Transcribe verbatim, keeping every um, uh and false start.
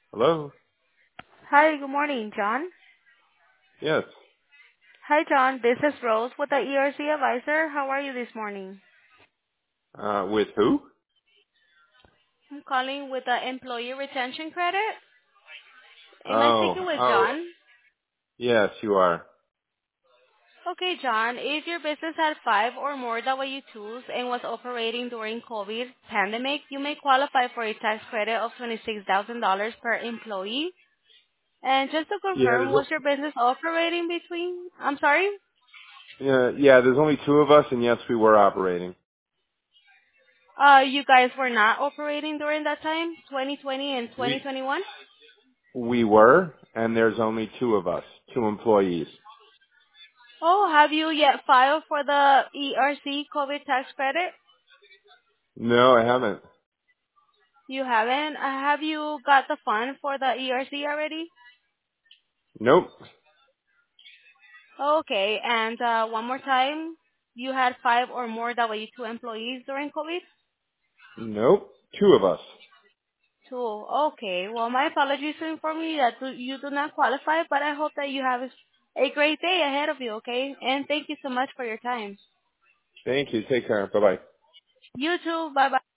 Hello? Hi, good morning, John. Yes. Hi, John. This is Rose with the E R C Advisor. How are you this morning? Uh, with who? I'm calling with the Employee Retention Credit. Am I Oh, speaking with oh, John? yes, you are. Okay, John. If your business had five or more W twos and was operating during COVID pandemic, you may qualify for a tax credit of twenty-six thousand dollars per employee. And just to Yeah, confirm, there's, was o- your business operating between? I'm sorry? yeah, yeah, there's only two of us, and yes, we were operating. Uh, you guys were not operating during that time, twenty twenty and We, twenty twenty-one? we were, and there's only two of us, two employees. Oh, have you yet filed for the E R C COVID tax credit? No, I haven't. You haven't? Uh, Have you got the fund for the E R C already? Nope. Okay, and uh, one more time, you had five or more W two employees during COVID? Nope. Two of us. Two. Okay, well, my apologies to inform you that do- you do not qualify, but I hope that you have a great day ahead of you, okay? And thank you so much for your time. Thank you. Take care. Bye-bye. You too. Bye-bye.